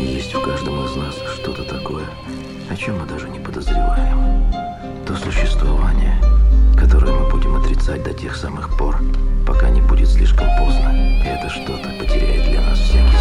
И есть в каждом из нас что-то такое, о чем мы даже не подозреваем. То существование, которое мы будем отрицать до тех самых пор, пока не будет слишком поздно, и это что-то потеряет для нас всякий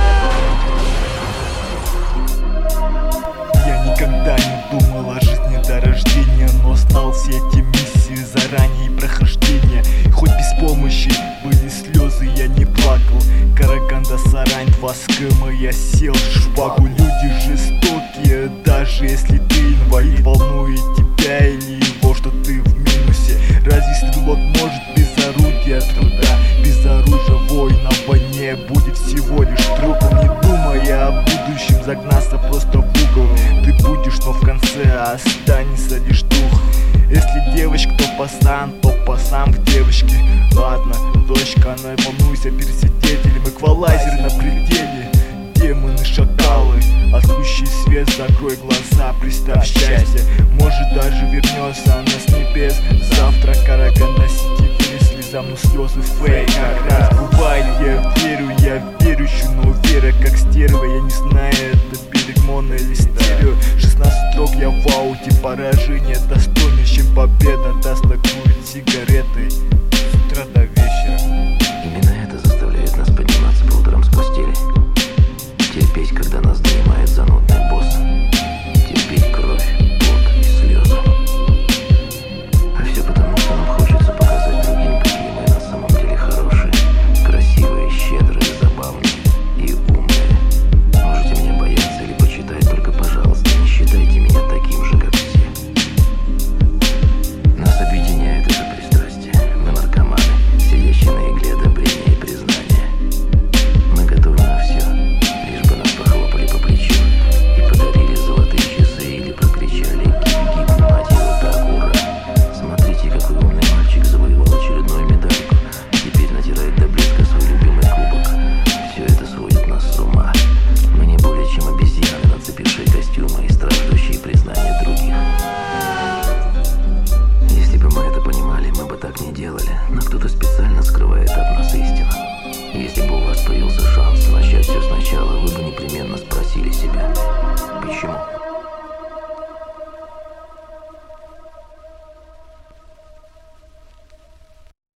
смысл. Я никогда не думал о жизни до рождения, но знал все эти миссии заранее и прохождения. И хоть без помощи были слезы, я не плакал. Караганда, Сарань, 2 СКМ, я сел в шпагу. Люди жестокие, даже если ты инвалид. Волнует тебя или его, что ты в минусе? Разве стрелок может без орудия труда? Без оружия воин на войне будет всего лишь трупом. Не думая о будущем, загнаться просто в угол. Ты будешь, но в конце останется лишь дух. Если девочка, то пасан, то пасам к девочке. Ладно, дочка, она волнуйся перед свидетелем. Эквалайзер на пределе, демоны, шакалы. Отключи свет, закрой глаза, представь счастье. Может даже вернется она с небес. Завтра Караганда Сити пересли за мной слезы фейк. Как раз бывает, я верующий, но вера как стерва. Я не знаю, это берег моно или стерео. 16 строк я в ауте, поражение достойнее, чем победа даст такую сигаретой с утра до вечера.